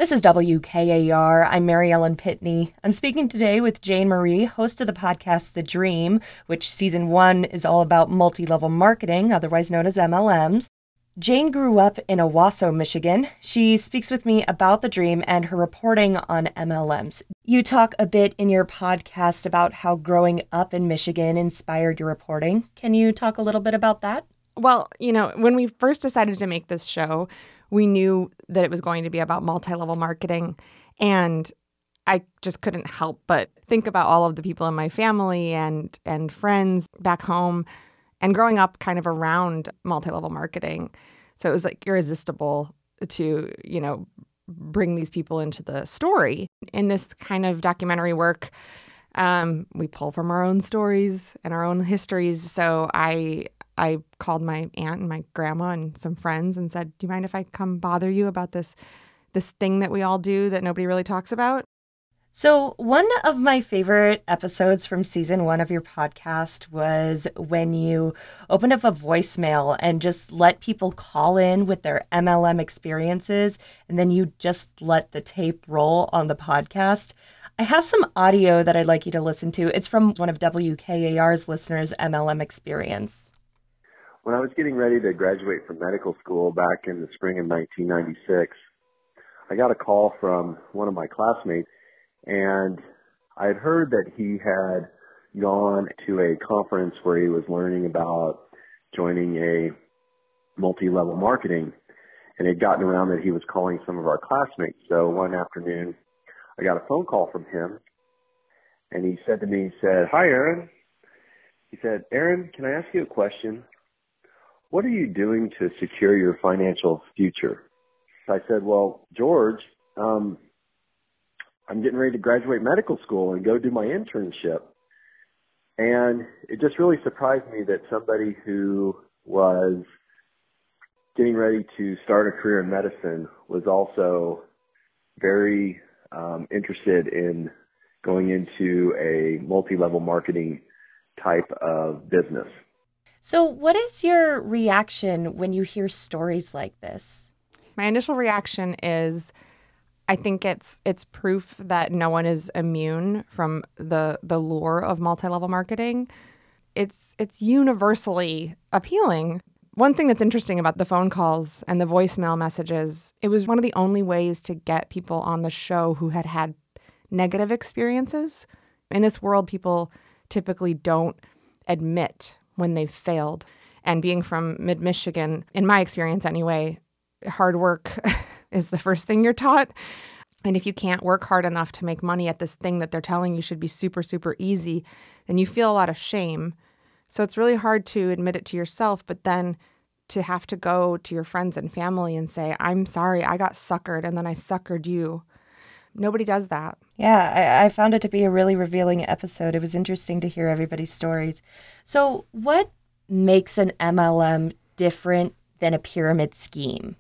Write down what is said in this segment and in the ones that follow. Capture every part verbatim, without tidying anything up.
This is W K A R. I'm Mary Ellen Pitney. I'm speaking today with Jane Marie, host of the podcast The Dream, which season one is all about multi-level marketing, otherwise known as M L Ms. Jane grew up in Owasso, Michigan. She speaks with me about The Dream and her reporting on M L Ms. You talk a bit in your podcast about how growing up in Michigan inspired your reporting. Can you talk a little bit about that? Well, you know, when we first decided to make this show, we knew that it was going to be about multi-level marketing, and I just couldn't help but think about all of the people in my family and and friends back home and growing up kind of around multi-level marketing. So it was like irresistible to, you know, bring these people into the story. In this kind of documentary work, um, we pull from our own stories and our own histories. So I I called my aunt and my grandma and some friends and said, do you mind if I come bother you about this this thing that we all do that nobody really talks about? So one of my favorite episodes from season one of your podcast was when you opened up a voicemail and just let people call in with their M L M experiences, and then you just let the tape roll on the podcast. I have some audio that I'd like you to listen to. It's from one of W K A R's listeners' M L M experience. When I was getting ready to graduate from medical school back in the spring of nineteen ninety-six, I got a call from one of my classmates, and I had heard that he had gone to a conference where he was learning about joining a multi-level marketing, and had gotten around that he was calling some of our classmates. So one afternoon, I got a phone call from him, and he said to me, he said, "Hi, Aaron." He said, "Aaron, can I ask you a question? What are you doing to secure your financial future?" I said, "Well, George, um, I'm getting ready to graduate medical school and go do my internship." And it just really surprised me that somebody who was getting ready to start a career in medicine was also very um, interested in going into a multi-level marketing type of business. So what is your reaction when you hear stories like this? My initial reaction is I think it's it's proof that no one is immune from the the lure of multi-level marketing. It's it's universally appealing. One thing that's interesting about the phone calls and the voicemail messages, it was one of the only ways to get people on the show who had had negative experiences. In this world, people typically don't admit when they've failed. And being from mid-Michigan, in my experience anyway, hard work is the first thing you're taught. And if you can't work hard enough to make money at this thing that they're telling you should be super, super easy, then you feel a lot of shame. So it's really hard to admit it to yourself, but then to have to go to your friends and family and say, "I'm sorry, I got suckered, and then I suckered you." Nobody does that. Yeah, I, I found it to be a really revealing episode. It was interesting to hear everybody's stories. So what makes an M L M different than a pyramid scheme?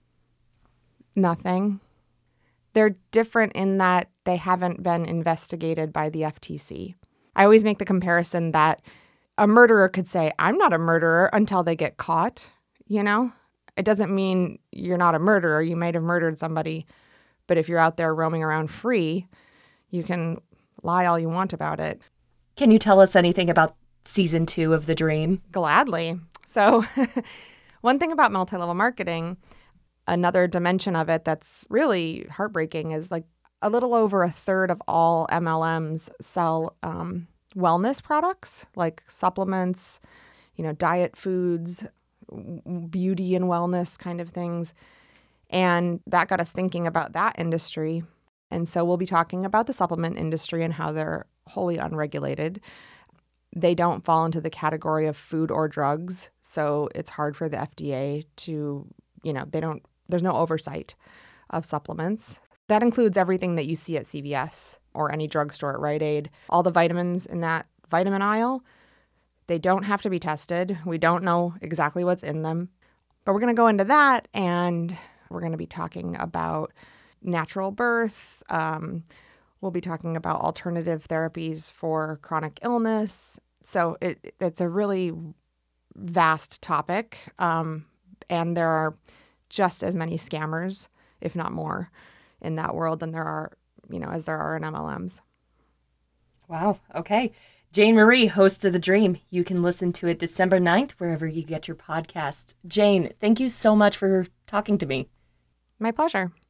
Nothing. They're different in that they haven't been investigated by the F T C. I always make the comparison that a murderer could say, "I'm not a murderer," until they get caught, you know? It doesn't mean you're not a murderer. You might have murdered somebody, but if you're out there roaming around free, you can lie all you want about it. Can you tell us anything about season two of The Dream? Gladly. So one thing about multi-level marketing, another dimension of it that's really heartbreaking is like a little over a third of all M L Ms sell um, wellness products like supplements, you know, diet foods, beauty and wellness kind of things. And that got us thinking about that industry. And so we'll be talking about the supplement industry and how they're wholly unregulated. They don't fall into the category of food or drugs, so it's hard for the F D A to, you know, they don't, there's no oversight of supplements. That includes everything that you see at C V S or any drugstore at Rite Aid. All the vitamins in that vitamin aisle, they don't have to be tested. We don't know exactly what's in them. But we're going to go into that, and we're going to be talking about natural birth. Um, we'll be talking about alternative therapies for chronic illness. So it, it's a really vast topic, um, and there are just as many scammers, if not more, in that world than there are, you know, as there are in M L Ms. Wow. Okay. Jane Marie, host of The Dream. You can listen to it December ninth, wherever you get your podcasts. Jane, thank you so much for talking to me. My pleasure.